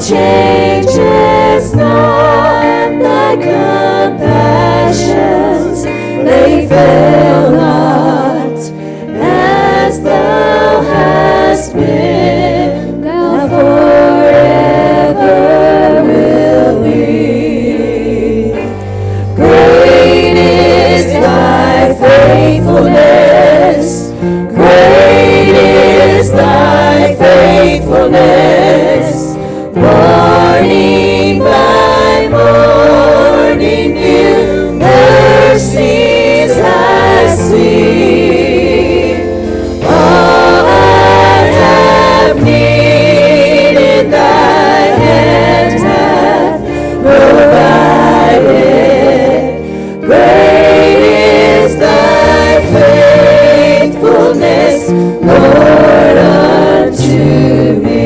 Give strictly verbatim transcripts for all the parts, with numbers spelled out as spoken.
changes not, thy compassions, they fail not, as thou hast been, thou forever will be. Great is thy faithfulness, great is thy faithfulness. Morning by morning, new mercies I see. All I have needed, thy hand hath provided. Great is thy faithfulness, Lord, unto me.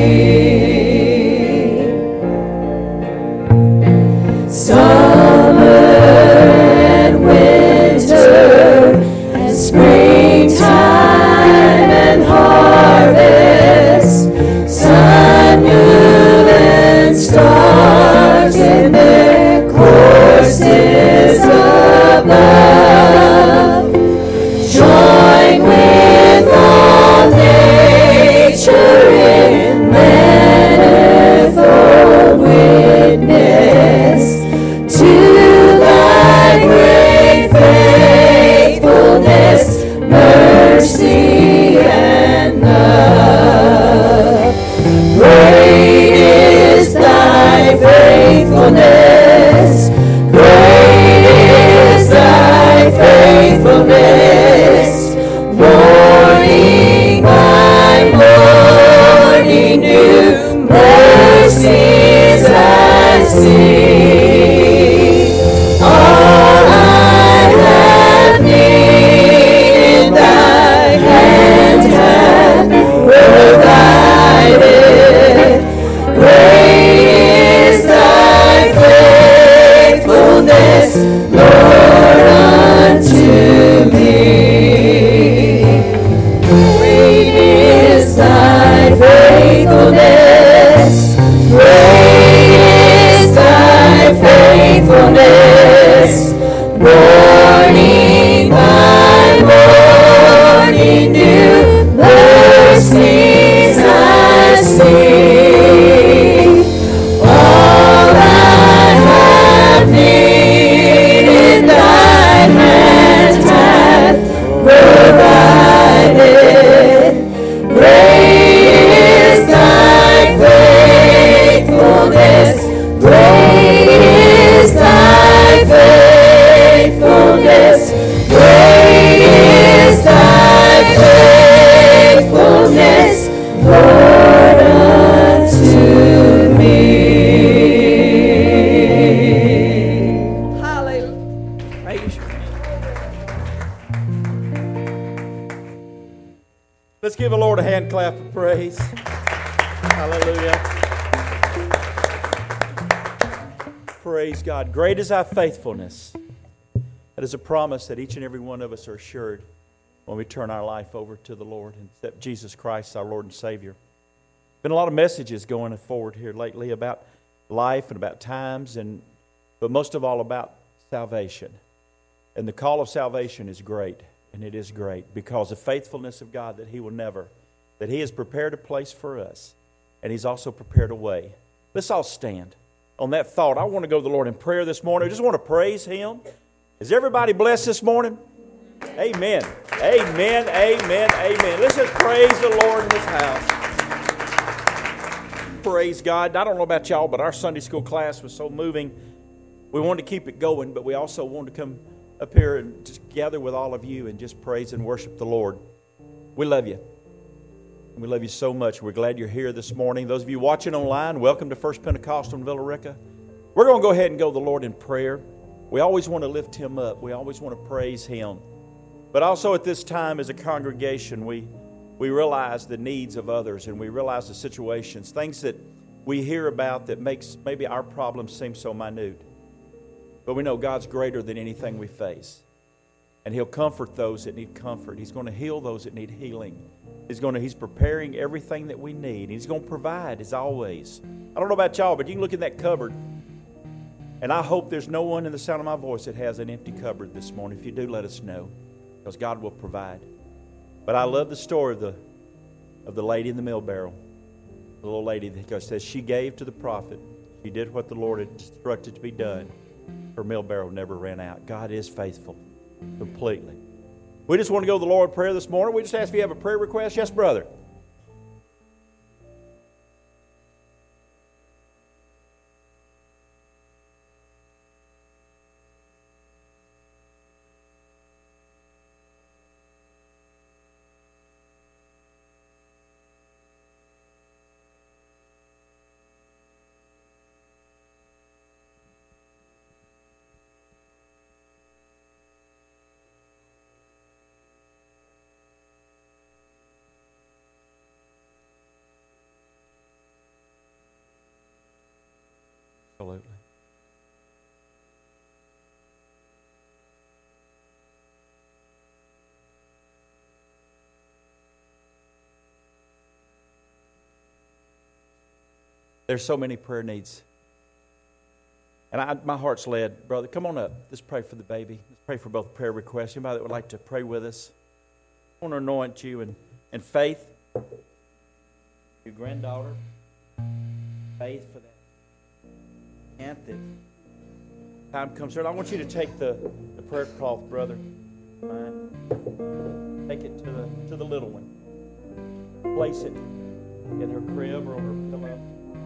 Summer and winter and springtime and harvest, sun, moon, and stars in their courses above, join with all nature in manifold witness to thy great faithfulness, mercy, and love. Great is thy faithfulness, great is thy faithfulness. Morning by morning, new mercies I see. All I have needed, thy hand hath provided. Great is thy faithfulness, Lord, unto me. Great is thy faithfulness, great is thy faithfulness. Morning by morning, new mercies I see. All I have needed, thy hand hath provided. Great is thy faithfulness, great is thy faithfulness, great is thy faithfulness, Lord, unto me. Hallelujah. Praise your name. Let's give the Lord a hand clap of praise. Hallelujah. Praise God. Great is thy faithfulness. That is a promise that each and every one of us are assured when we turn our life over to the Lord and accept Jesus Christ, our Lord and Savior. Been a lot of messages going forward here lately about life and about times, and but most of all about salvation. And the call of salvation is great, and it is great because the faithfulness of God that He will never, that He has prepared a place for us, and He's also prepared a way. Let's all stand. On that thought, I want to go to the Lord in prayer this morning. I just want to praise Him. Is everybody blessed this morning? Amen. Amen. Amen. Amen. Let's just praise the Lord in this house. Praise God. I don't know about y'all, but our Sunday school class was so moving. We wanted to keep it going, but we also wanted to come up here and just gather with all of you and just praise and worship the Lord. We love you. We love you so much. We're glad you're here this morning. Those of you watching online, welcome to First Pentecostal in Villa Rica. We're going to go ahead and go to the Lord in prayer. We always want to lift Him up. We always want to praise Him. But also at this time as a congregation, we, we realize the needs of others, and we realize the situations, things that we hear about that makes maybe our problems seem so minute. But we know God's greater than anything we face. And He'll comfort those that need comfort. He's going to heal those that need healing. He's going to, He's preparing everything that we need. He's going to provide, as always. I don't know about y'all, but you can look in that cupboard. And I hope there's no one in the sound of my voice that has an empty cupboard this morning. If you do, let us know, because God will provide. But I love the story of the, of the lady in the meal barrel. The little lady that says she gave to the prophet. She did what the Lord had instructed to be done. Her meal barrel never ran out. God is faithful completely. We just want to go to the Lord in prayer this morning. We just ask if you have a prayer request. Yes, brother. Absolutely. There's so many prayer needs. And I, my heart's led. Brother, come on up. Let's pray for the baby. Let's pray for both prayer requests. Anybody that would like to pray with us? I want to anoint you in, in faith. Your granddaughter. Faith for that. Aunt that time comes here. I want you to take the, the prayer cloth, brother. Fine. Take it to the to the little one. Place it in her crib or on her pillow.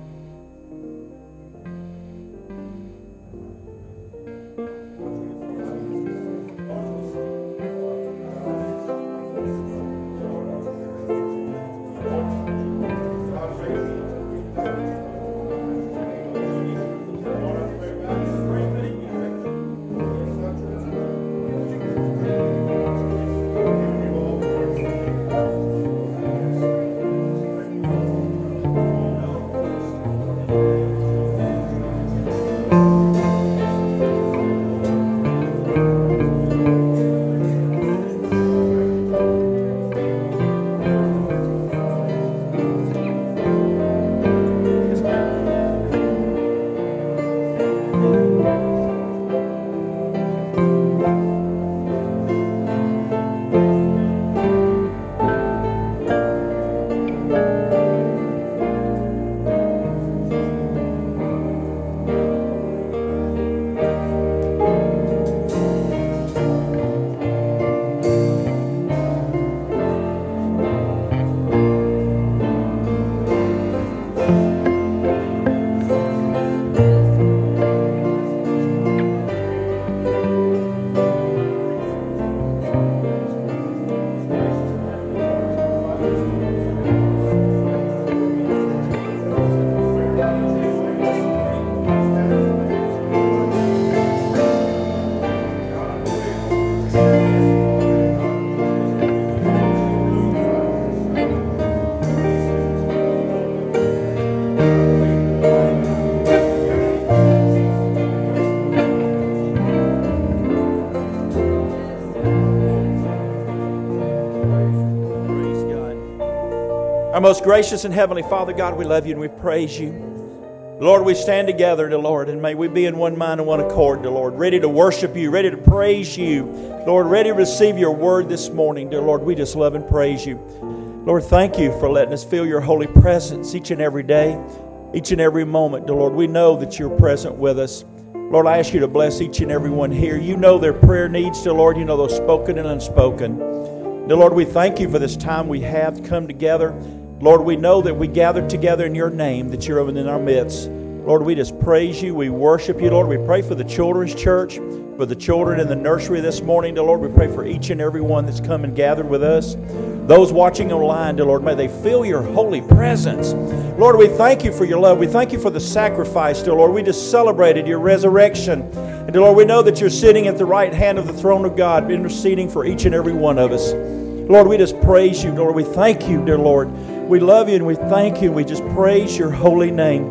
Our most gracious and heavenly Father, God, we love you and we praise you. Lord, we stand together, dear Lord, and may we be in one mind and one accord, dear Lord, ready to worship you, ready to praise you. Lord, ready to receive your word this morning, dear Lord. We just love and praise you. Lord, thank you for letting us feel your holy presence each and every day, each and every moment, dear Lord. We know that you're present with us. Lord, I ask you to bless each and every one here. You know their prayer needs, dear Lord. You know those spoken and unspoken. Dear Lord, we thank you for this time we have come together. Lord, we know that we gathered together in your name, that you're in our midst. Lord, we just praise you. We worship you, Lord. We pray for the children's church, for the children in the nursery this morning, dear Lord. We pray for each and every one that's come and gathered with us. Those watching online, dear Lord, may they feel your holy presence. Lord, we thank you for your love. We thank you for the sacrifice, dear Lord. We just celebrated your resurrection. And dear Lord, we know that you're sitting at the right hand of the throne of God, interceding for each and every one of us. Lord, we just praise you, Lord. We thank you, dear Lord. We love you and we thank you. We just praise your holy name.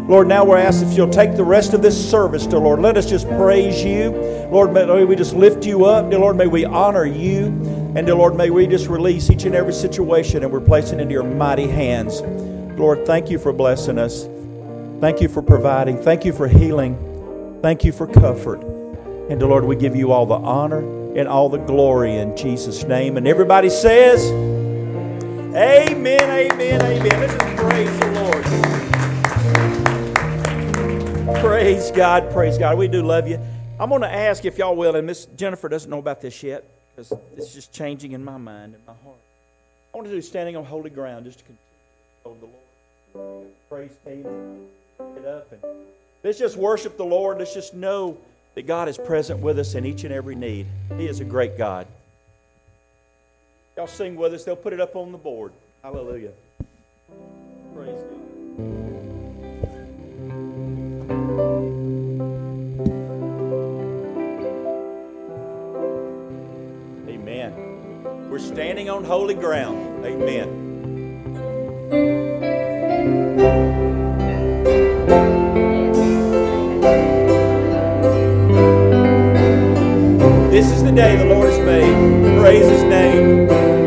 Lord, now we're asked if you'll take the rest of this service, dear Lord. Let us just praise you. Lord, may we just lift you up. Dear Lord, may we honor you. And dear Lord, may we just release each and every situation and we're placing into your mighty hands. Lord, thank you for blessing us. Thank you for providing. Thank you for healing. Thank you for comfort. And dear Lord, we give you all the honor and all the glory in Jesus' name. And everybody says, amen, amen, amen. Let's just praise the Lord. Praise God, praise God. We do love you. I'm going to ask if y'all will, and Miss Jennifer doesn't know about this yet, because it's just changing in my mind and my heart. I want to do standing on holy ground just to continue to hold the Lord. Praise team, get up and let's just worship the Lord. Let's just know that God is present with us in each and every need. He is a great God. Y'all sing with us. They'll put it up on the board. Hallelujah. Praise God. Amen. We're standing on holy ground. Amen. This is the day the Lord has made. Praise His name.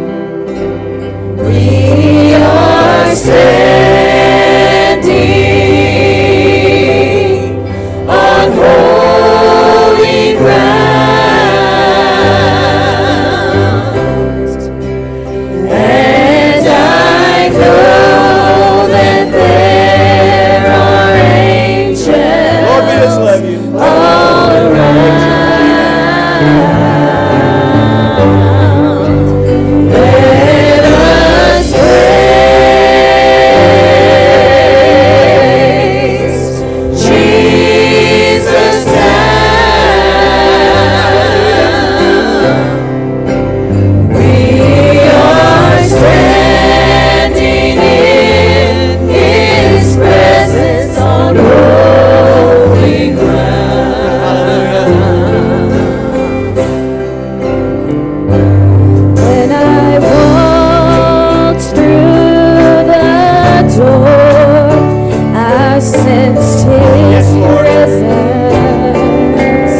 We are standing on holy ground, and I know that there are angels Lord, we just love you. all around. Let us praise Jesus now. We are standing in His presence on holy ground. When I walked through the door, I sensed His presence,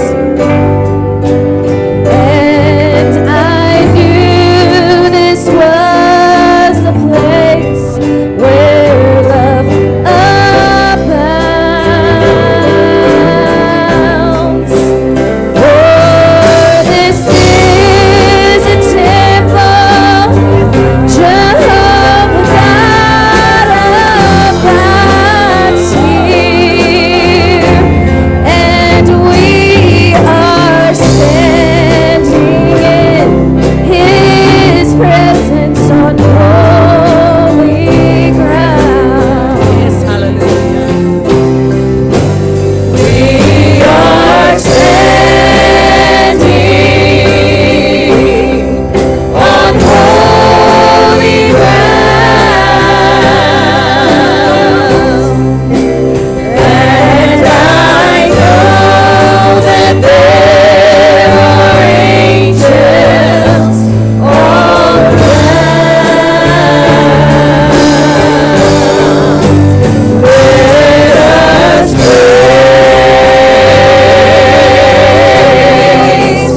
and I knew this was the place where love abounds. For this is a temple, Jehovah God abides here, and we are standing in His presence on holy ground. Yes, hallelujah. We are standing on holy ground, and I know that there are angels all around. Let us praise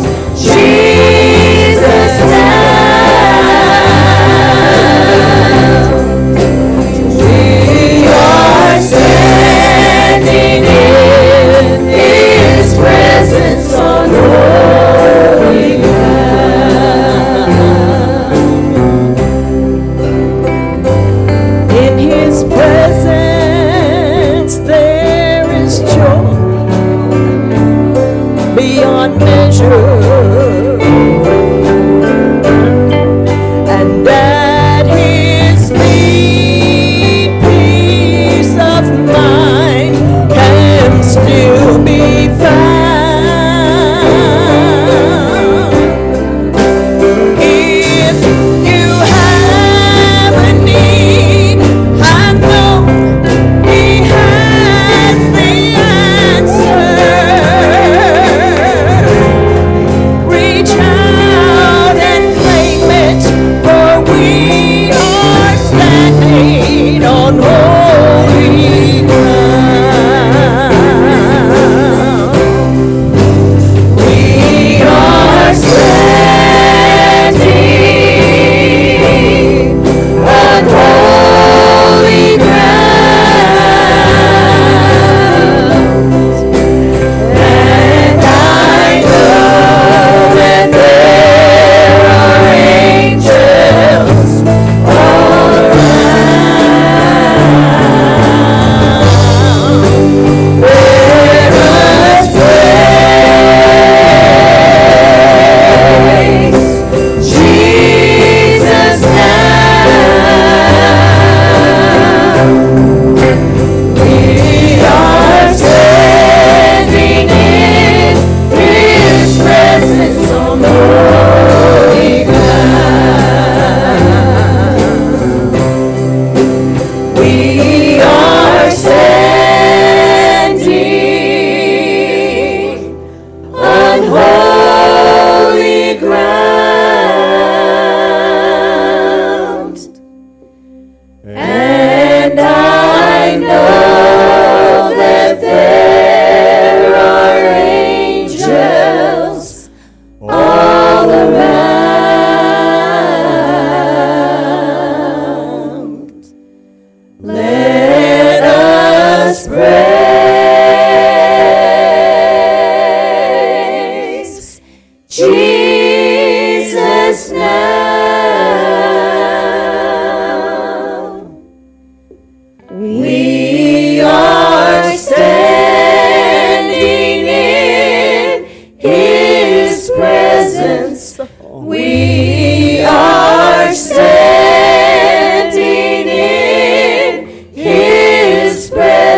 Jesus now. We are standing in His presence on holy ground. In His presence there is joy beyond measure, and at His feet peace of mind can still be found. If you have a need, I know He has the answer.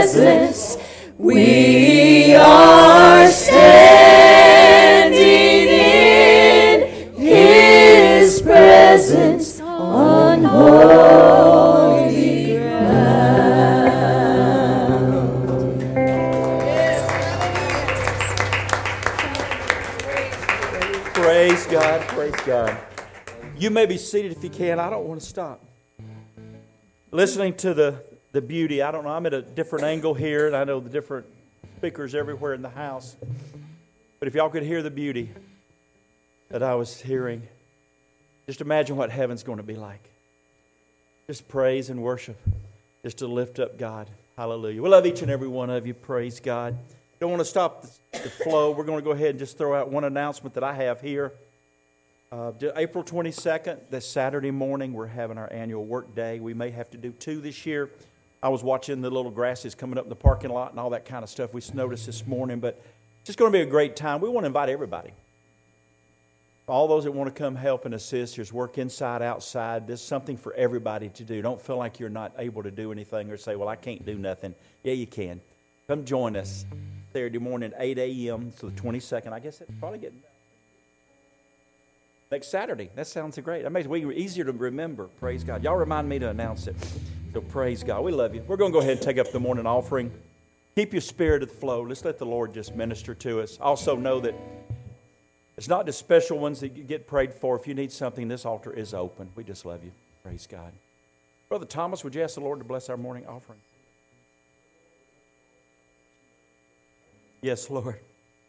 presence. We are standing in His presence on holy ground. Praise God, praise God. You may be seated if you can. I don't want to stop. Listening to the, the beauty, I don't know, I'm at a different angle here, and I know the different speakers everywhere in the house. But if y'all could hear the beauty that I was hearing, just imagine what heaven's going to be like. Just praise and worship, just to lift up God. Hallelujah. We love each and every one of you. Praise God. Don't want to stop the, the flow. We're going to go ahead and just throw out one announcement that I have here. Uh, April twenty-second, this Saturday morning, we're having our annual work day. We may have to do two this year. I was watching the little grasses coming up in the parking lot and all that kind of stuff we noticed this morning, but it's just going to be a great time. We want to invite everybody. All those that want to come help and assist, there's work inside, outside. There's something for everybody to do. Don't feel like you're not able to do anything or say, well, I can't do nothing. Yeah, you can. Come join us Saturday morning at eight a.m. to the twenty-second. I guess it's probably getting next Saturday. That sounds great. That makes it easier to remember. Praise God. Y'all remind me to announce it. So praise God. We love you. We're going to go ahead and take up the morning offering. Keep your spirit at the flow. Let's let the Lord just minister to us. Also know that it's not just special ones that you get prayed for. If you need something, this altar is open. We just love you. Praise God. Brother Thomas, would you ask the Lord to bless our morning offering? Yes, Lord.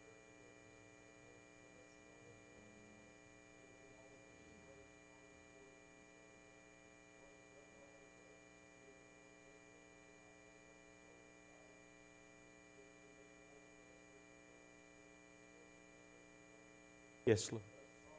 Yes, Lord.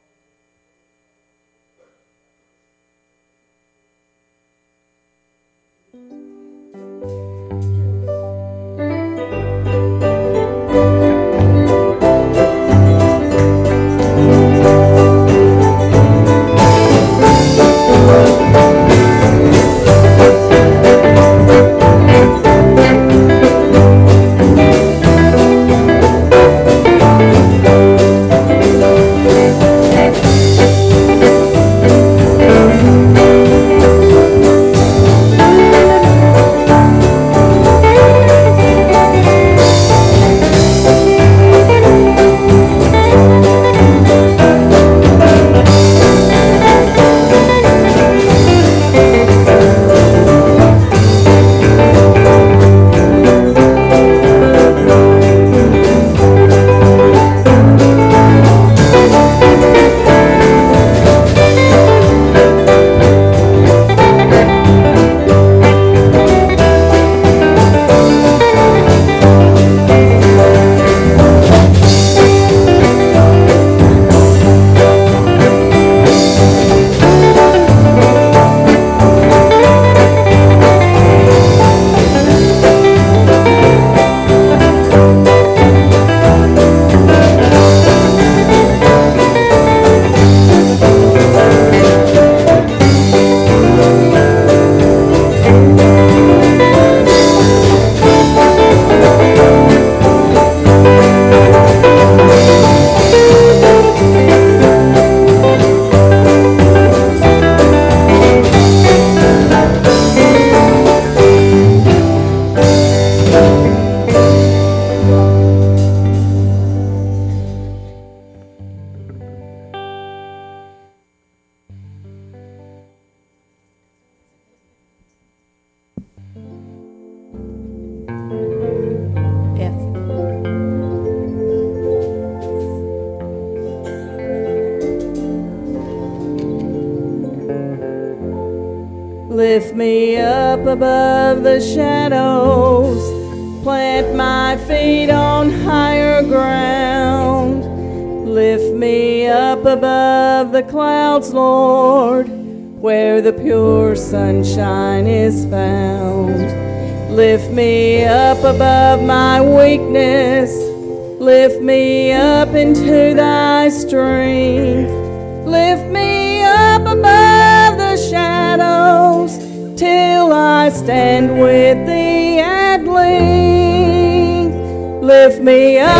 Lift me up above the shadows, plant my feet on higher ground. Lift me up above the clouds, Lord, where the pure sunshine is found. Lift me up above my weakness, lift me up into thy strength. Lift me up above the shadows till I stand with thee at length. Lift me up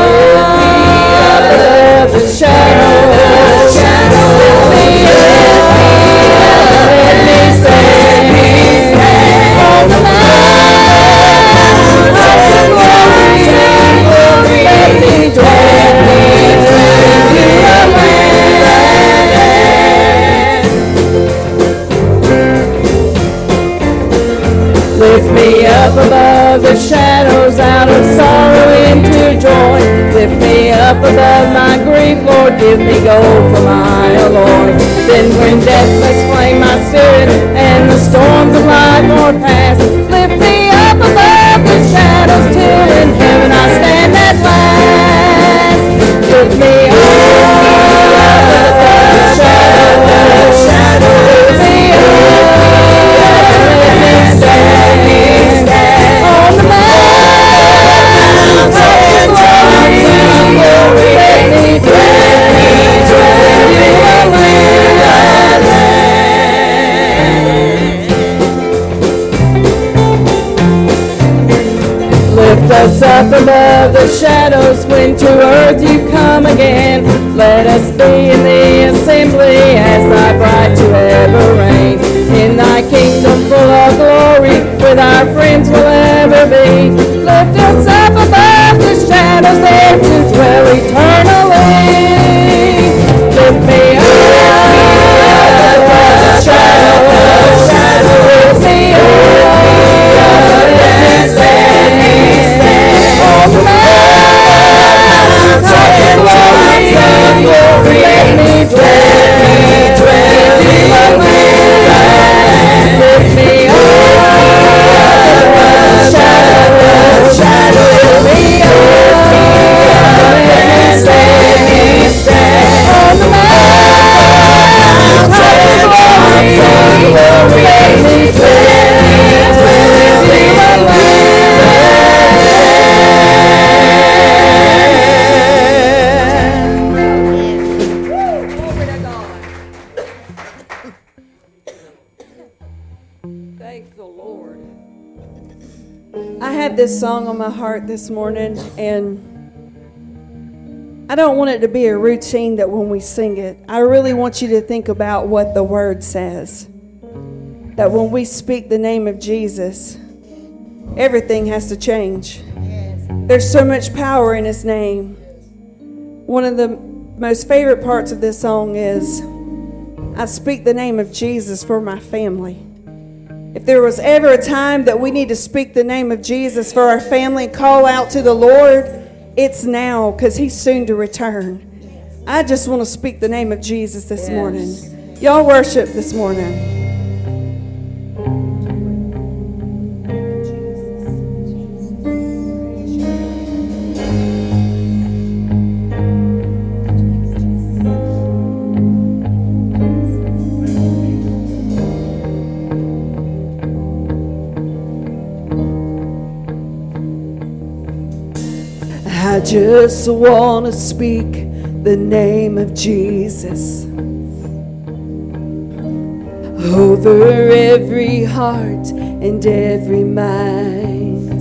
above the shadows. Lift me up, let me stand on the mountains of glory. Let me dwell in your land. Lift me up above the shadows, out of sorrow into joy. Lift me up above my grief, Lord, give me gold for my alloy. Then when death must claim my spirit and the storms of life are past, lift me up above the shadows till in heaven I stand at last. Lift me up above the shadows, lift me up, let me stand on the mountains of glory. Let me dwell in your land. Lift us up above the shadows when to earth you come again. Let us be in the assembly as thy bride to ever reign. In thy kingdom full of glory, with our friends will ever be. Lift us up above the shadows there to dwell eternally. Lift me up above the shadows. Lift me up, let me stand on the mountains of glory. Let me dwell, dwell in your land. Lift me up above the shadows. Lift me up, let me stand, stand on the mountains of glory. Let me dwell, dwell in your land. Glory to God. Thank the Lord. I had this song on my heart this morning, and I don't want it to be a routine that when we sing it, I really want you to think about what the Word says. That when we speak the name of Jesus, everything has to change. There's so much power in His name. One of the most favorite parts of this song is, I speak the name of Jesus for my family. If there was ever a time that we need to speak the name of Jesus for our family and call out to the Lord, it's now, because He's soon to return. I just want to speak the name of Jesus this yes. morning. Y'all worship this morning. I just want to speak the name of Jesus over every heart and every mind.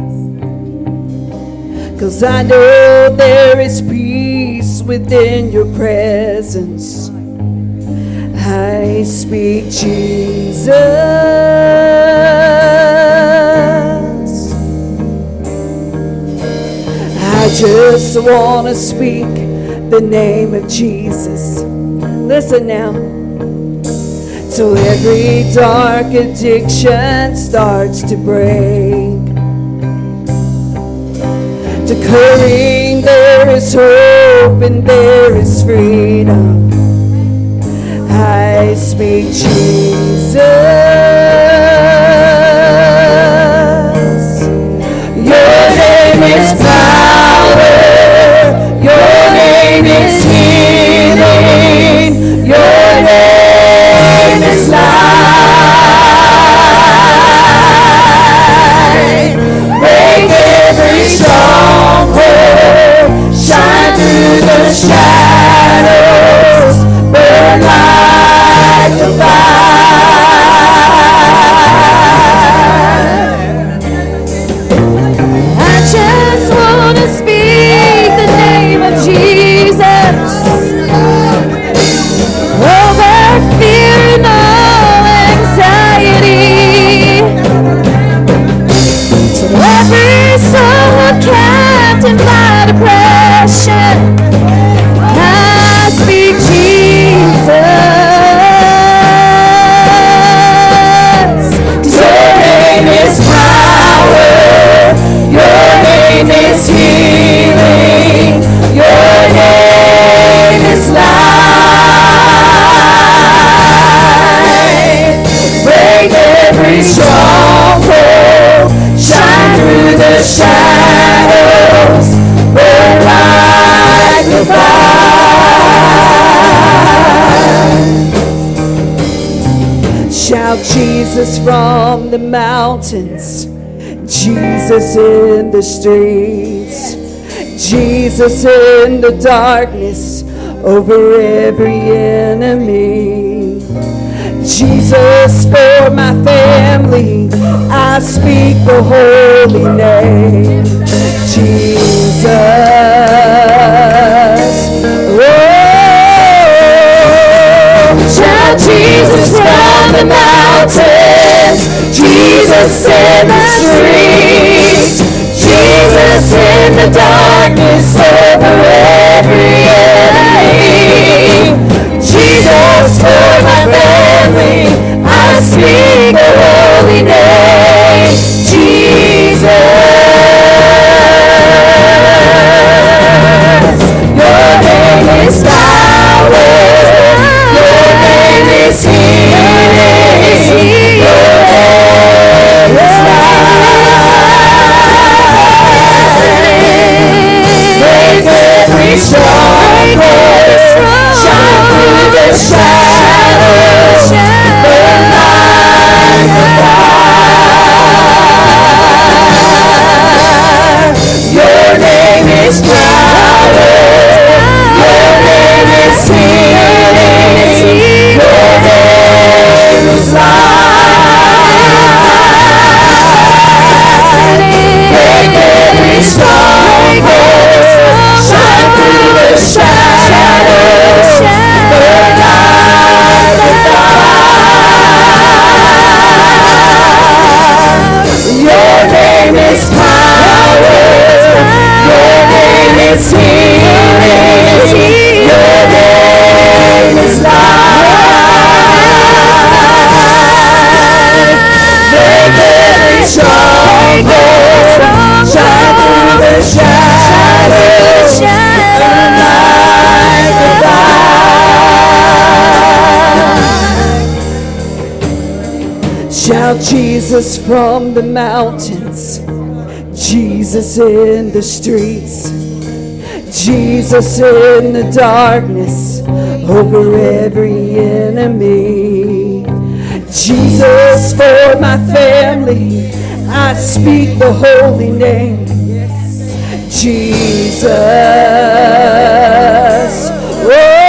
'Cause I know there is peace within your presence. I speak Jesus. I just want to speak the name of Jesus. Listen now. Till every dark addiction starts to break. Declaring there is hope and there is freedom. I speak Jesus. Your name is power. Your name is healing. Your name is light. Break every stronghold. Shine through the shadows. Burn like a fire. I just want to mountain by depression. I speak Jesus. Your name is power. Your name is healing. Your name is life. Break every stronghold. Shine through the shadows. Burn like the fire. Shout Jesus from the mountains, Jesus in the streets, Jesus in the darkness over every enemy. Jesus for my family, I speak the holy name. Jesus. Oh, shout Jesus from the mountains, Jesus in the streets, Jesus in the darkness over every enemy. Jesus for my family, I speak the holy name. Jesus, your name is power, your name is healing, your name is life. Break every stronghold, shine through the shadows, burn like the fire. Your name is power, your name is healing, your name is life. Break every stronghold, shine through the shadows, burn like the fire. Your name is power, your name is healing, your name is life. Break every stronghold, shine through the shadows, burn like the fire. shout Jesus from the mountains, Jesus in the streets, Jesus in the darkness over every enemy. Jesus for my family, I speak the holy name. Jesus. Oh,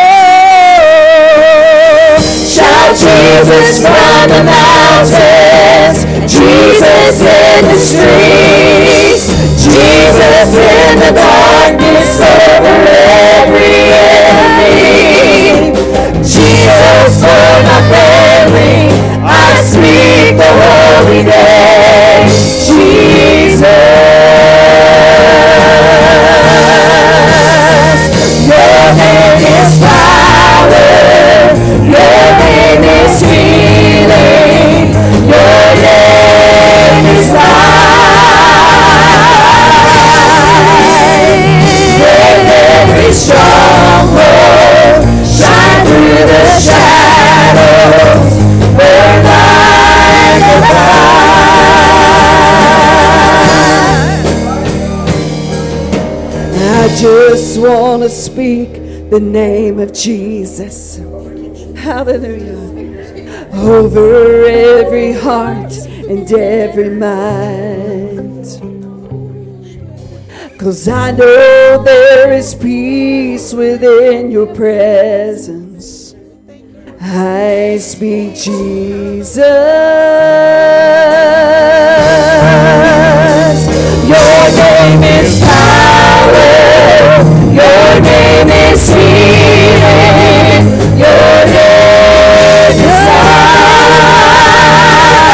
shout Jesus from the mountains, Jesus in the streets, Jesus in the darkness over every enemy. Jesus for my family, I speak the holy name. Jesus, your name is power, your name is healing, your name is life. Break every stronghold, shine through the shadows, burn like the fire. I just want to speak the name of Jesus. Hallelujah. Over every heart and every mind. 'Cause I know there is peace within your presence. I speak Jesus. Your name is power, your name is healing, your name is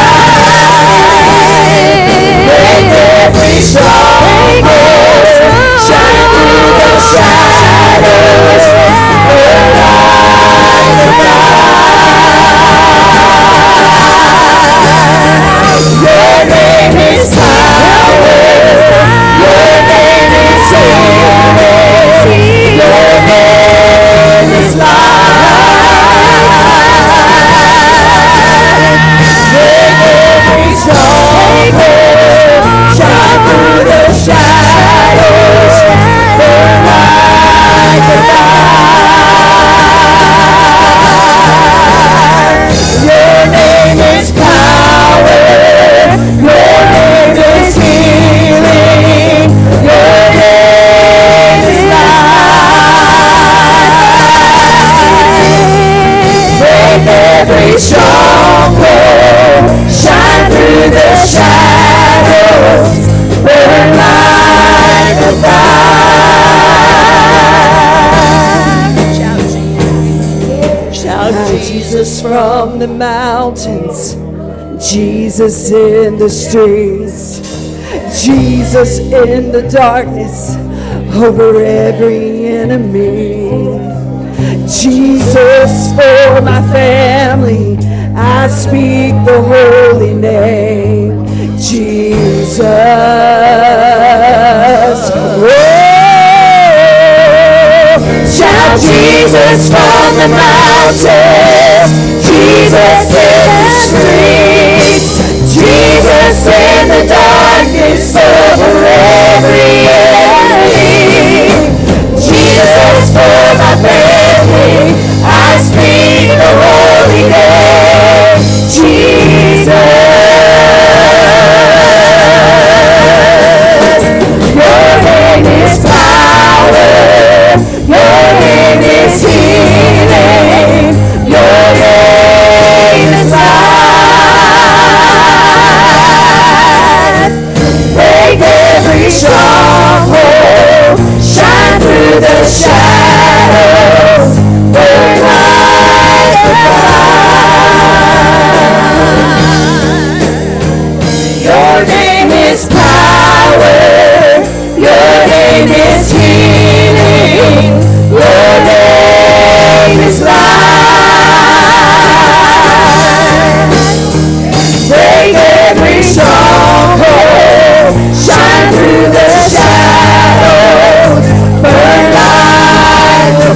life. Break every stronghold, Jesus from the mountains, Jesus in the streets, Jesus in the darkness over every enemy. Jesus for my family, I speak the holy name, Jesus. Oh, shout Jesus from the mountains, Jesus in the streets, Jesus in the darkness over every enemy. Jesus for my family, I speak the holy name, Jesus. Your name is power, your name is healing, your name is life. Break every stronghold, shine through the shadows, burn like the fire. Your name is power, your name is healing, your name is life. Break every stronghold, shine through the shadows, burn like the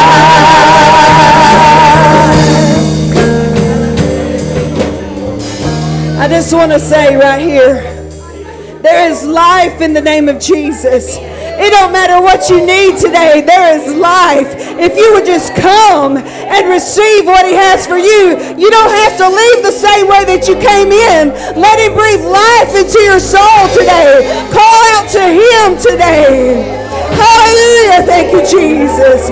fire. I just want to say right here, there is life in the name of Jesus. It don't matter what you need today, there is life. If you would just come and receive what he has for you, you don't have to leave the same way that you came in. Let him breathe life into your soul today. Call out to him today. Hallelujah. Thank you, Jesus.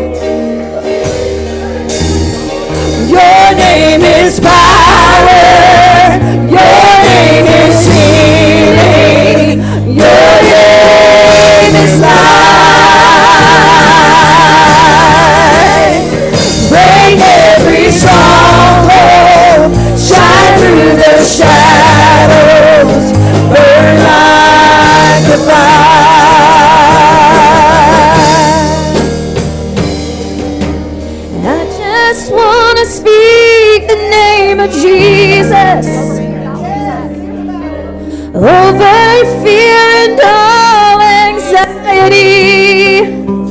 Your name is power. Your name is healing. Your name is life. Break every stronghold. Shine through the shadows. Burn like the fire. I just want to speak the name of Jesus over fear and all anxiety.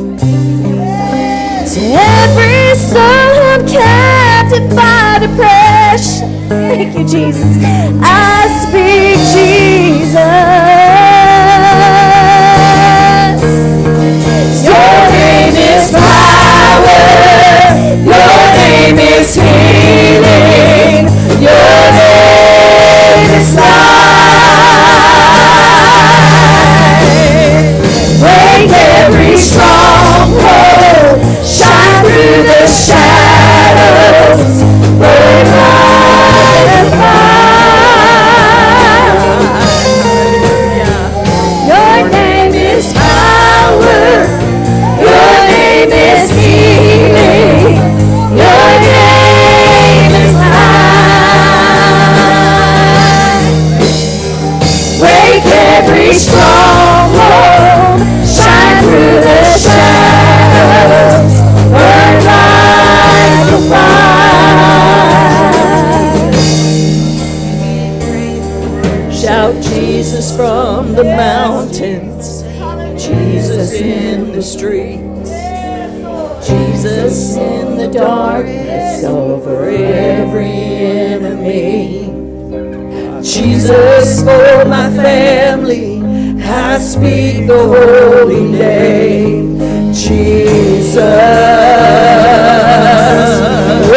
To every soul held captive by depression, thank you, Jesus, I speak Jesus. Your name is power, your name is healing, your name is life. Break every stronghold, shine through the shadows, burn like a fire. Your name is power, your name is healing, your name is life. Break every stronghold, shine through the shadows, burn like a fire. Shout Jesus from the mountains, Jesus in the streets, Jesus in the darkness over every enemy. Jesus for my family, I speak the holy name, Jesus. Oh,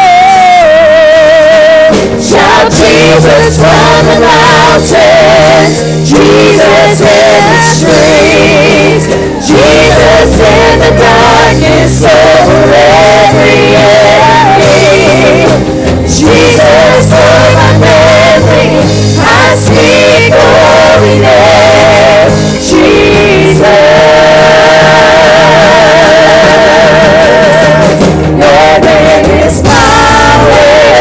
shout Jesus from the mountains, Jesus in the streets, Jesus in the darkness over every enemy. Jesus for my family, I speak the holy name, Jesus. Your name is power,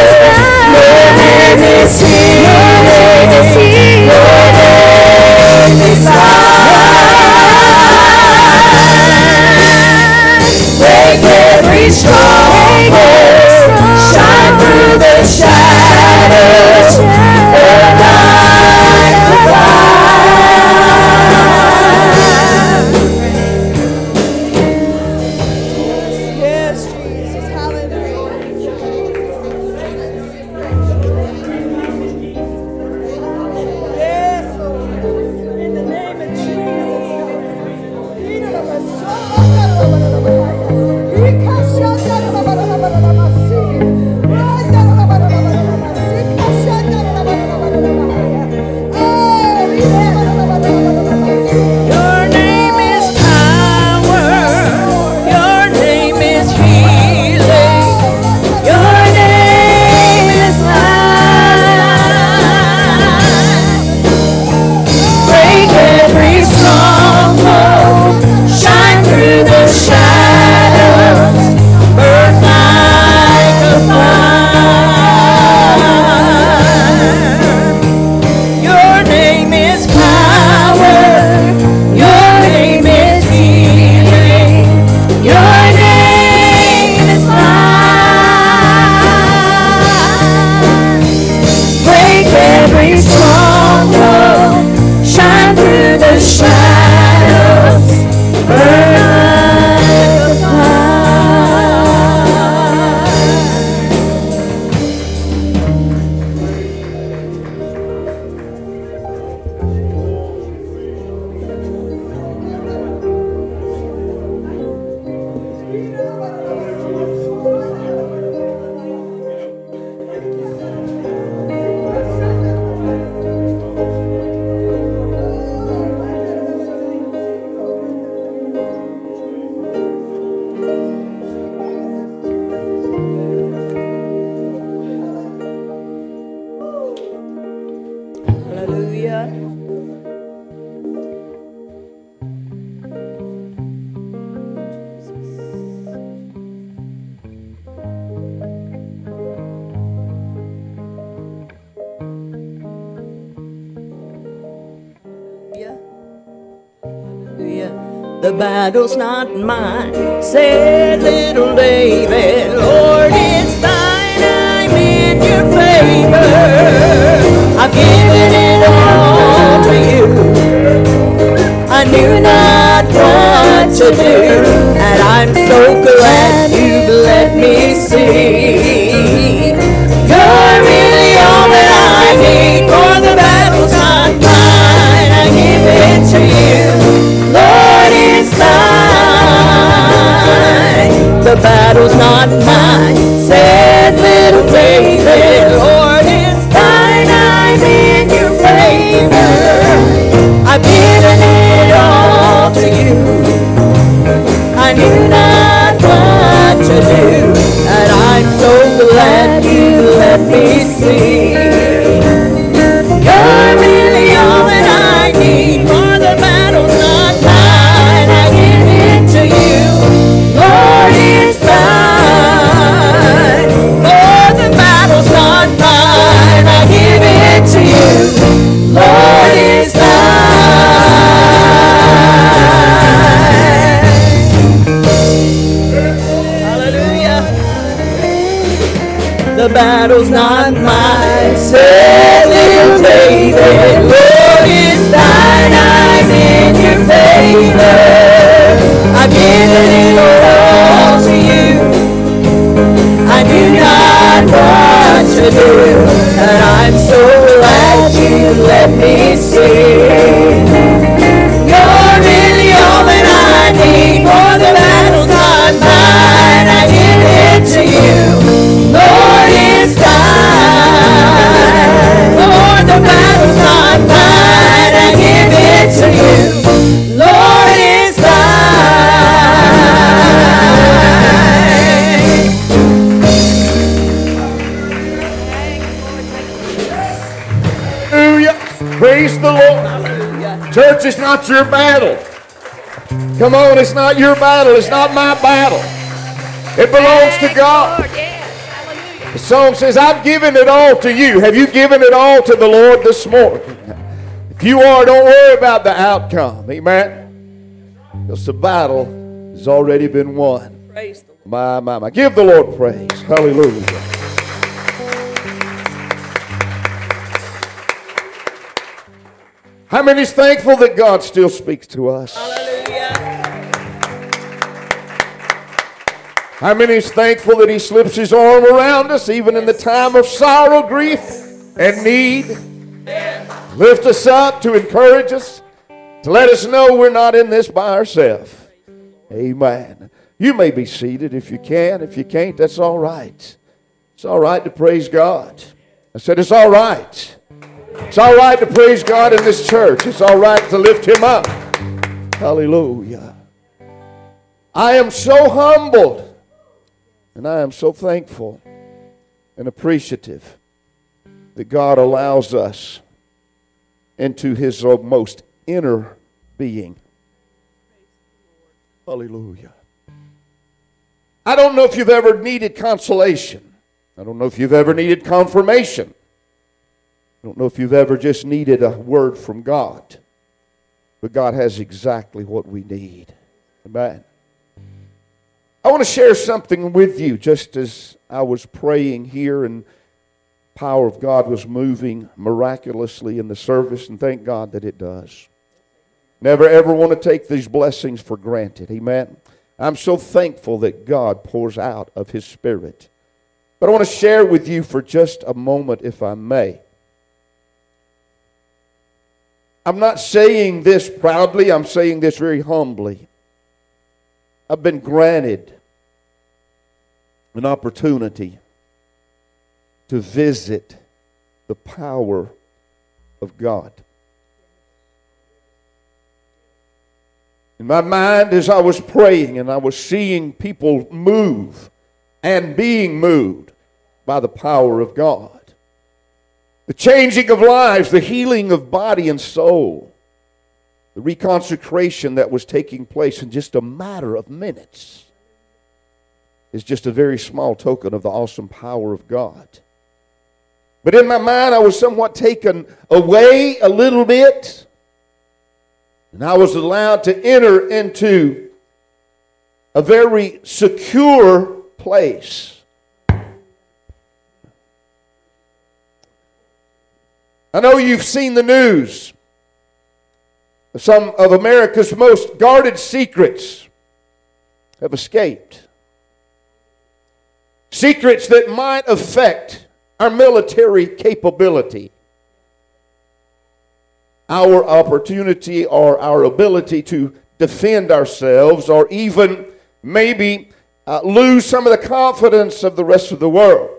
The battle's not mine, said little David. Lord, it's thine, I'm in your favor. I've given it all to you. I knew not what to do, and I'm so glad you've let me see. You're really all that I need, for the battle's not mine. I give it to you. Lord, it's thine. The battle's not mine, said little David. Lord, it's thine, I'm in your favor. I've given it all to you. I knew not what to do, and I'm so glad you let me see. You're really all that I need, for the battle's not mine. I give it to you. Lord, it's thine. For the battle's not mine. I give it to you. Lord, it's thine. Hallelujah. The battle's not mine, said little David. Lord, it's thine, I'm in your favor. I've given it all to you. I knew not what to do, and I'm so glad you let me see. You're really all that I need, for the battle's not mine. I give it to you. Lord, it's thine. Lord, the battle's not mine. I give it to you. Lord, it's thine. Hallelujah. Praise the Lord. Church, it's not your battle. Come on, it's not your battle. It's not my battle. It belongs to God. The song says, I've given it all to you. Have you given it all to the Lord this morning? If you are, don't worry about the outcome. Amen. Because the battle has already been won. Praise the Lord. My, my, my. Give the Lord praise. Hallelujah. How many is thankful that God still speaks to us? Hallelujah. How many is thankful that He slips His arm around us even in the time of sorrow, grief, and need? Lift us up to encourage us, to let us know we're not in this by ourselves. Amen. You may be seated if you can. If you can't, that's all right. It's all right to praise God. I said it's all right. It's all right to praise God in this church. It's all right to lift Him up. Hallelujah. I am so humbled and I am so thankful and appreciative that God allows us into His most inner being. Hallelujah. I don't know if you've ever needed consolation. I don't know if you've ever needed confirmation. I don't know if you've ever just needed a word from God. But God has exactly what we need. Amen. I want to share something with you just as I was praying here and the power of God was moving miraculously in the service, and thank God that it does. Never ever want to take these blessings for granted. Amen. I'm so thankful that God pours out of His Spirit. But I want to share with you for just a moment, if I may. I'm not saying this proudly. I'm saying this very humbly. I've been granted an opportunity to visit the power of God. In my mind, as I was praying and I was seeing people move and being moved by the power of God, the changing of lives, the healing of body and soul, the reconsecration that was taking place in just a matter of minutes is just a very small token of the awesome power of God. But in my mind, I was somewhat taken away a little bit And I was allowed to enter into a very secure place. I know you've seen the news. Some of America's most guarded secrets have escaped. Secrets that might affect our military capability, our opportunity or our ability to defend ourselves, or even maybe uh, lose some of the confidence of the rest of the world.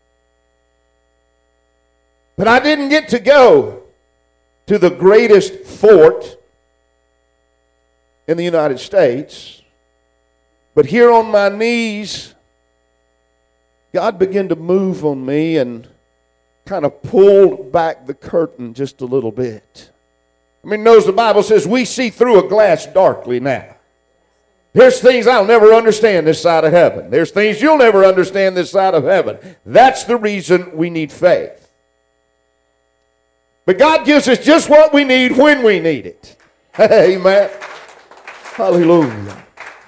But I didn't get to go to the greatest fort in the United States. But here on my knees, God began to move on me and kind of pulled back the curtain just a little bit. I mean, knows the Bible says we see through a glass darkly now. There's things I'll never understand this side of heaven. There's things you'll never understand this side of heaven. That's the reason we need faith. But God gives us just what we need when we need it. Amen. Hallelujah.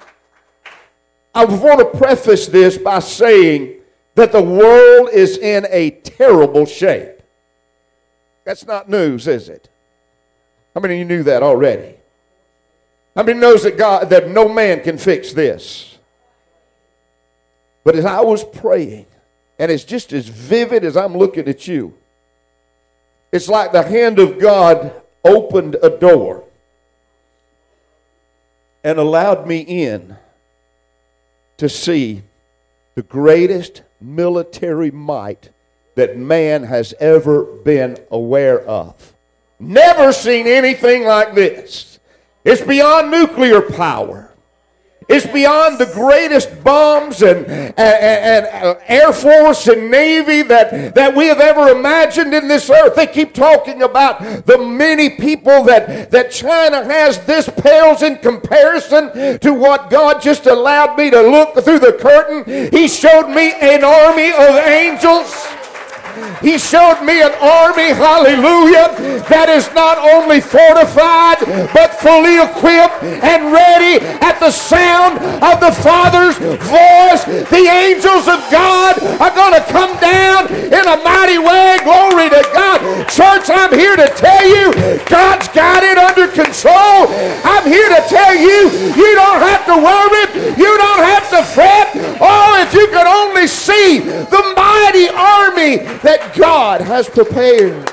I want to preface this by saying that the world is in a terrible shape. That's not news, is it? How many of you knew that already? How many knows that God, that no man can fix this? But as I was praying, and it's just as vivid as I'm looking at you, it's like the hand of God opened a door and allowed me in to see the greatest military might that man has ever been aware of. Never seen anything like this. It's beyond nuclear power. It's beyond the greatest bombs and, and, and, and Air Force and Navy that, that we have ever imagined in this earth. They keep talking about the many people that, that China has. This pales in comparison to what God just allowed me to look through the curtain. He showed me an army of angels. He showed me an army, hallelujah, that is not only fortified, but fully equipped and ready at the sound of the Father's voice. The angels of God are going to come down in a mighty way. Glory to God. Church, I'm here to tell you, God's got it under control. I'm here to tell you, you don't have to worry. You don't have to fret. Oh, if you could only see the mighty army that God has prepared.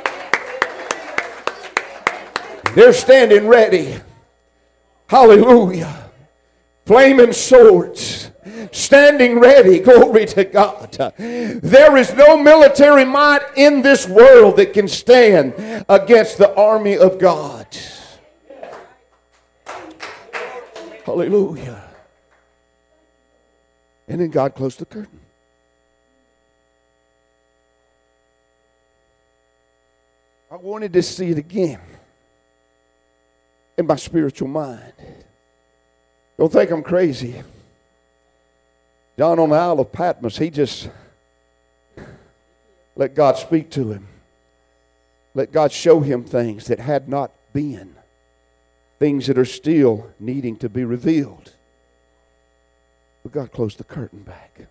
They're standing ready. Hallelujah. Flaming swords. Standing ready. Glory to God. There is no military might in this world that can stand against the army of God. Hallelujah. And then God closed the curtain. I wanted to see it again in my spiritual mind. Don't think I'm crazy. John on the Isle of Patmos, he just let God speak to him. Let God show him things that had not been. Things that are still needing to be revealed. But God closed the curtain back.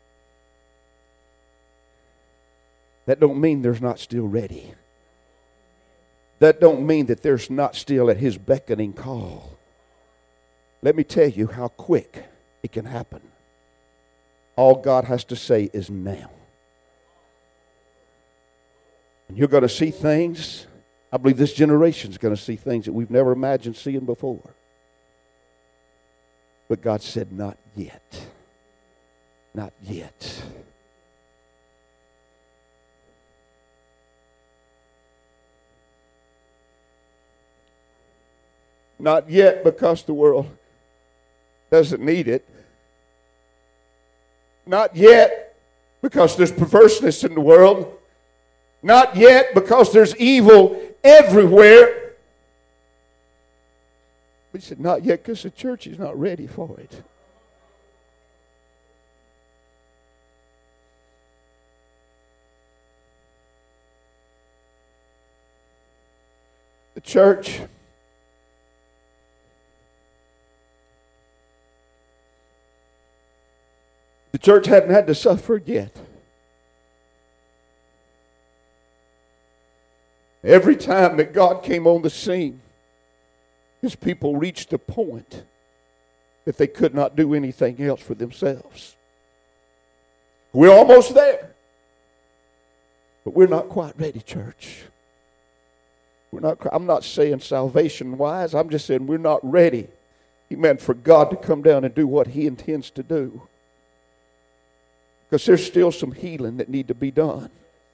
That don't mean there's not still ready. That don't mean that there's not still at his beckoning call. Let me tell you how quick it can happen. All God has to say is now. And you're going to see things. I believe this generation is going to see things that we've never imagined seeing before. But God said, not yet. Not yet. Not yet, because the world doesn't need it. Not yet, because there's perverseness in the world. Not yet, because there's evil everywhere. But he said, not yet, because the church is not ready for it. The church The church hadn't had to suffer yet. Every time that God came on the scene, His people reached a point that they could not do anything else for themselves. We're almost there. But we're not quite ready, church. We're not. I'm not saying salvation-wise. I'm just saying we're not ready. Amen. For God to come down and do what He intends to do. Because there's still some healing that need to be done.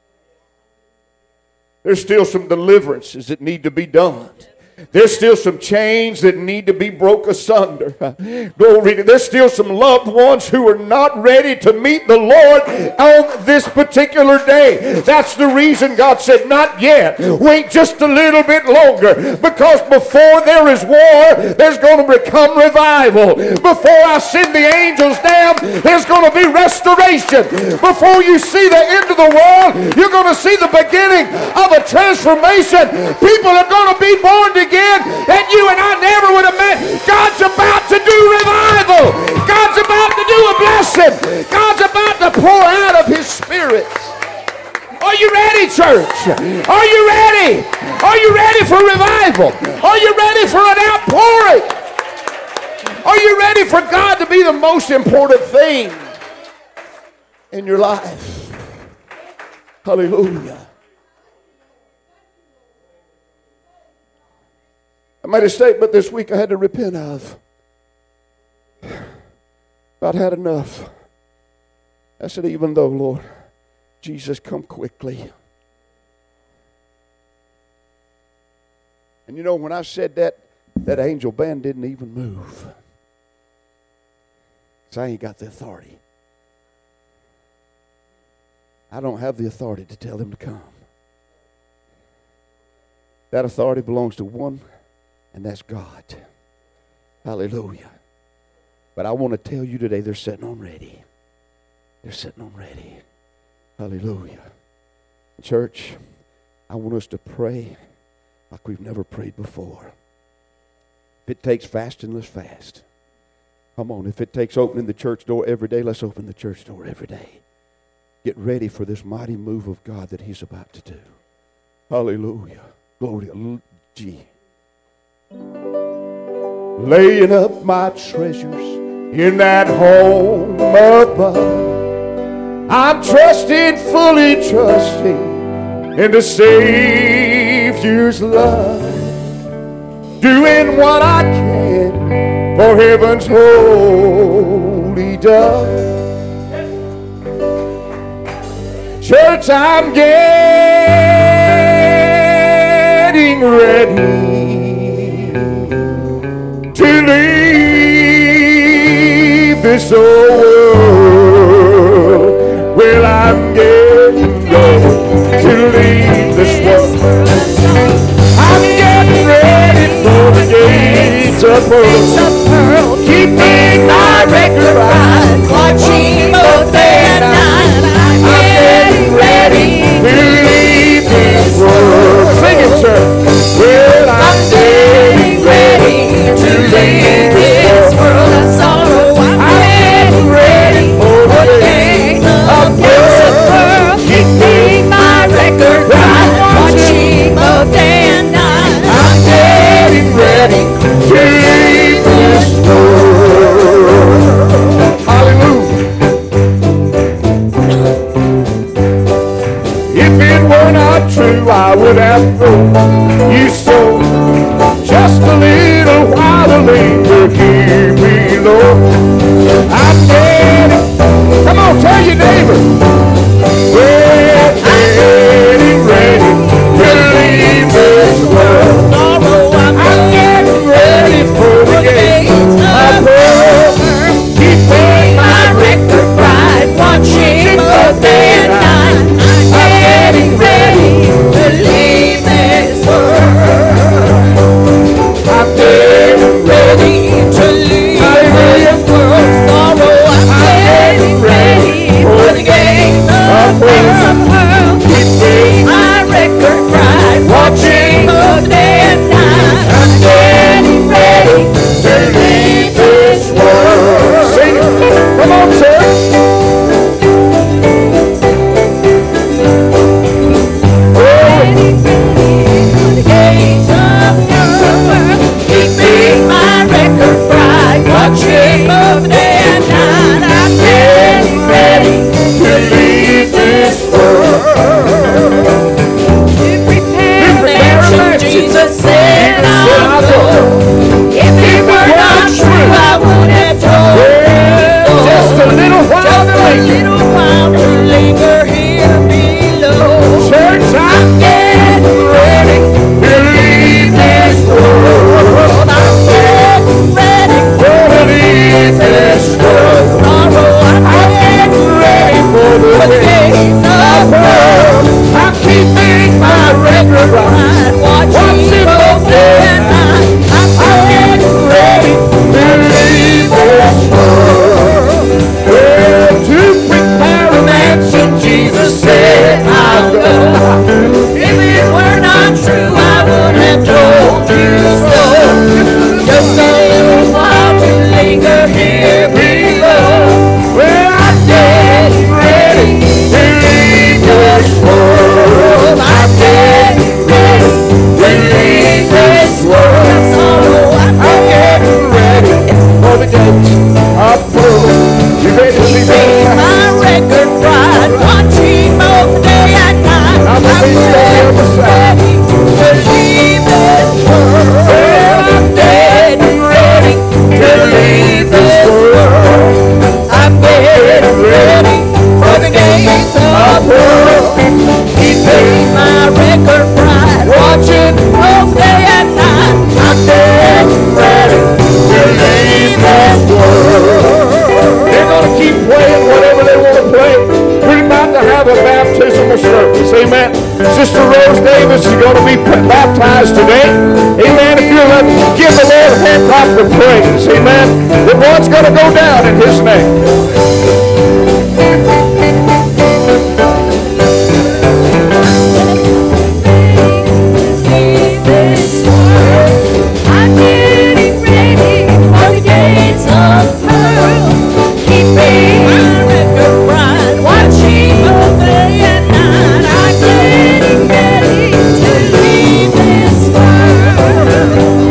There's still some deliverances that need to be done. There's still some chains that need to be broke asunder. Glory. There's still some loved ones who are not ready to meet the Lord on this particular day. That's the reason God said, not yet. Wait just a little bit longer. Because before there is war, there's going to become revival. Before I send the angels down, there's going to be restoration. Before you see the end of the world, you're going to see the beginning of a transformation. People are going to be born again that you and I never would have met. God's about to do revival. God's about to do a blessing. God's about to pour out of His Spirit. Are you ready, church? Are you ready? Are you ready for revival? Are you ready for an outpouring? Are you ready for God to be the most important thing in your life? Hallelujah. I made a statement this week I had to repent of. I'd had enough. I said, even though, Lord, Jesus, come quickly. And you know, when I said that, that angel band didn't even move. Because I ain't got the authority. I don't have the authority to tell them to come. That authority belongs to one, and that's God. Hallelujah. But I want to tell you today, they're sitting on ready. They're sitting on ready. Hallelujah. Church, I want us to pray like we've never prayed before. If it takes fasting, let's fast. Come on, if it takes opening the church door every day, let's open the church door every day. Get ready for this mighty move of God that He's about to do. Hallelujah. Glory. Gee. Laying up my treasures in that home above. I'm trusting, fully trusting in the Savior's love. Doing what I can for heaven's holy dove. Church, I'm getting ready to leave this old world. Well, I'm getting ready to leave this world. I'm getting ready for the gates of pearl. Keeping my record right, watching both day and night. I'm getting ready to leave this world. Sing it, church. Well, I'm getting ready to leave this world of sorrow. I'm getting ready for the days of pearl. Keeping my record right, watching both day and night. I'm getting ready to leave this world. Hallelujah. If it were not true, I would have thrown you so. Just a little while to linger, hear me, Lord. I'm getting, come on, tell your neighbor. We're getting ready to leave this world. I'm getting ready for the gates of pearl. Keeping my record right, watching both day and night. I'm getting ready to leave this world. I'm getting Sister Rose Davis is going to be baptized today. Amen. If you're letting, give the Lord a hand clap of praise. Amen. The Lord's going to go down in His name. I'm getting ready for the gates of pearl. Keeping my record bright, watching both day and night. I'm getting ready to leave this world.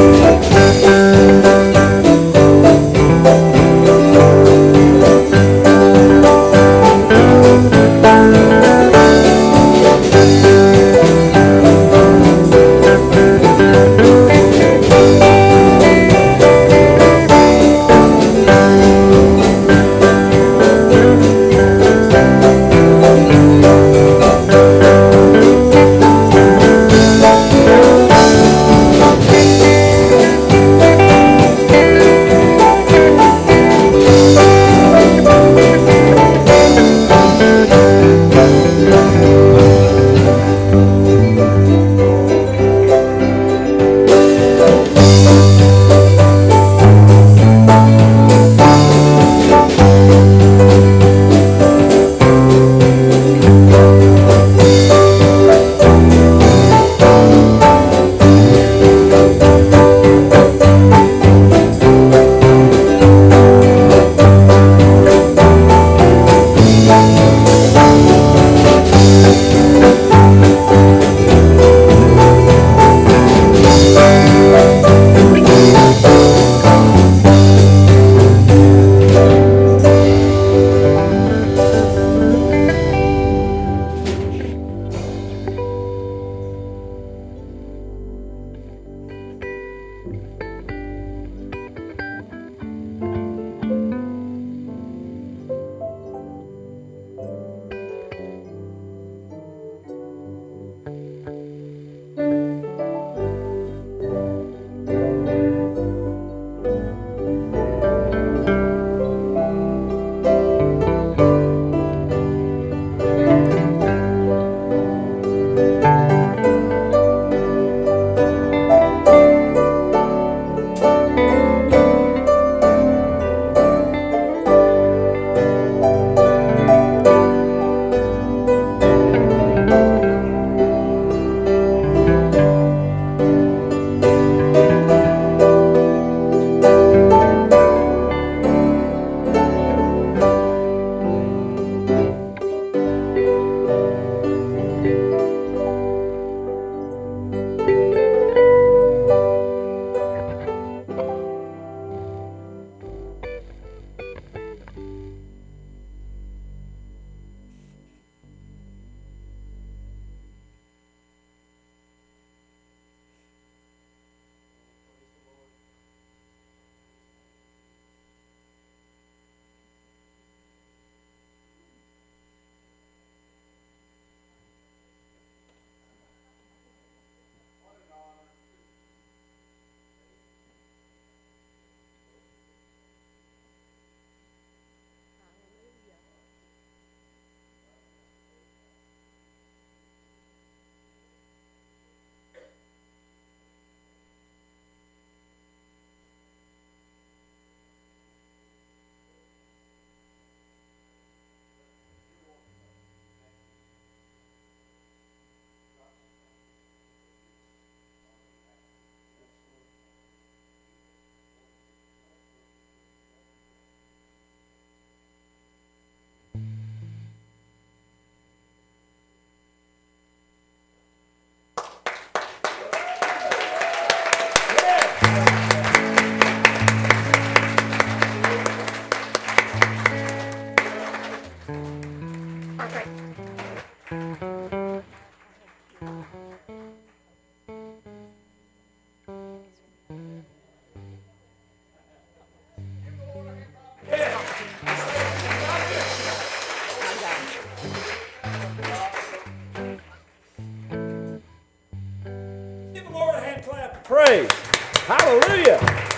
Praise. Hallelujah.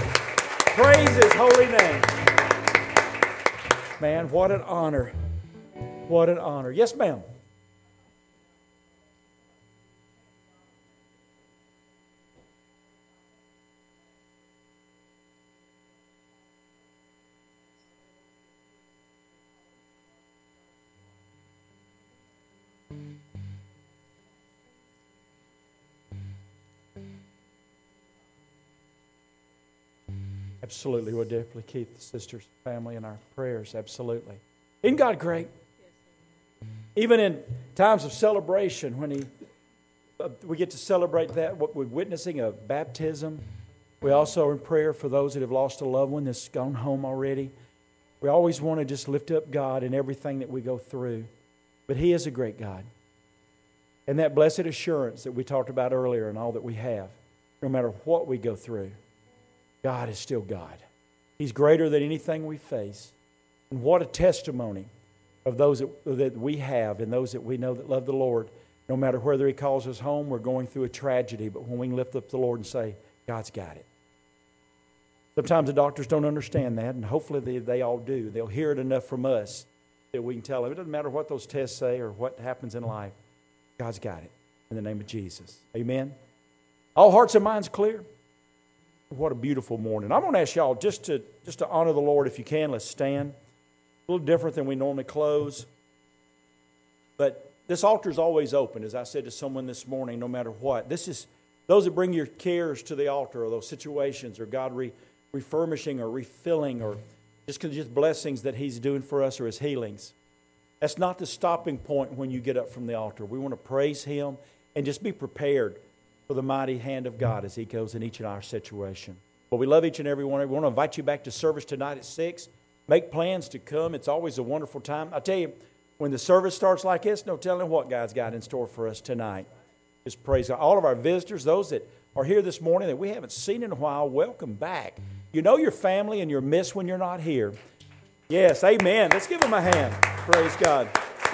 Praise His holy name. Man, what an honor. What an honor. Yes, ma'am. Absolutely. We'll definitely keep the sister's family in our prayers. Absolutely. Isn't God great? Even in times of celebration, when he, uh, we get to celebrate that, what we're witnessing a baptism. We also are in prayer for those that have lost a loved one that's gone home already. We always want to just lift up God in everything that we go through. But He is a great God. And that blessed assurance that we talked about earlier and all that we have, no matter what we go through, God is still God. He's greater than anything we face. And what a testimony of those that, that we have and those that we know that love the Lord. No matter whether He calls us home, we're going through a tragedy, but when we lift up the Lord and say, God's got it. Sometimes the doctors don't understand that, and hopefully they, they all do. They'll hear it enough from us that we can tell them. It doesn't matter what those tests say or what happens in life. God's got it in the name of Jesus. Amen. All hearts and minds clear? What a beautiful morning. I'm going to ask y'all just to, just to honor the Lord if you can. Let's stand. A little different than we normally close. But this altar is always open, as I said to someone this morning, no matter what. This is those that bring your cares to the altar or those situations or God re, refurbishing or refilling or just, just blessings that He's doing for us or His healings. That's not the stopping point when you get up from the altar. We want to praise Him and just be prepared for the mighty hand of God as He goes in each and our situation. Well, we love each and every one. We want to invite you back to service tonight at six. Make plans to come. It's always a wonderful time. I tell you, when the service starts like this, no telling what God's got in store for us tonight. Just praise God. All of our visitors, those that are here this morning that we haven't seen in a while, welcome back. You know your family and you're missed when you're not here. Yes, amen. Let's give them a hand. Praise God.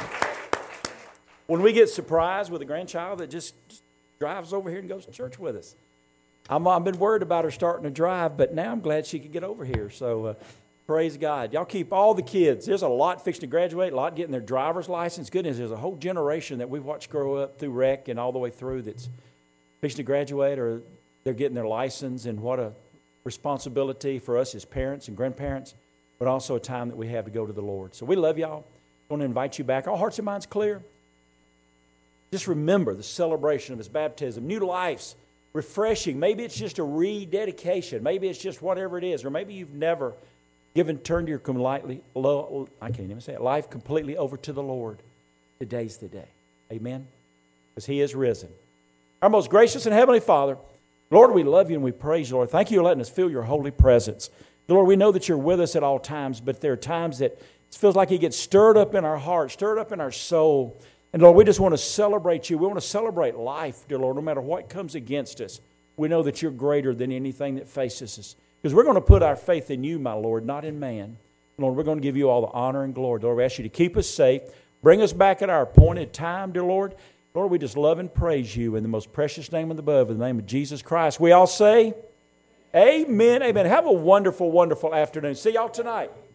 When we get surprised with a grandchild that just drives over here and goes to church with us. I'm, I've been worried about her starting to drive, but now I'm glad she could get over here. So uh, praise God. Y'all keep all the kids. There's a lot fixing to graduate, a lot getting their driver's license. Goodness, there's a whole generation that we've watched grow up through rec and all the way through that's fixing to graduate or they're getting their license. And what a responsibility for us as parents and grandparents, but also a time that we have to go to the Lord. So we love y'all. I want to invite you back. All hearts and minds clear. Just remember the celebration of His baptism, new lives, refreshing. Maybe it's just a rededication. Maybe it's just whatever it is. Or maybe you've never given, turned your completely, I can't even say it, life completely over to the Lord. Today's the day. Amen? Because He is risen. Our most gracious and heavenly Father, Lord, we love You and we praise You, Lord. Thank You for letting us feel Your holy presence. Lord, we know that You're with us at all times, but there are times that it feels like He gets stirred up in our heart, stirred up in our soul. And Lord, we just want to celebrate You. We want to celebrate life, dear Lord, no matter what comes against us. We know that You're greater than anything that faces us. Because we're going to put our faith in You, my Lord, not in man. Lord, we're going to give You all the honor and glory. Lord, we ask You to keep us safe. Bring us back at our appointed time, dear Lord. Lord, we just love and praise You in the most precious name above, in the name of Jesus Christ. We all say, amen, amen. Have a wonderful, wonderful afternoon. See y'all tonight.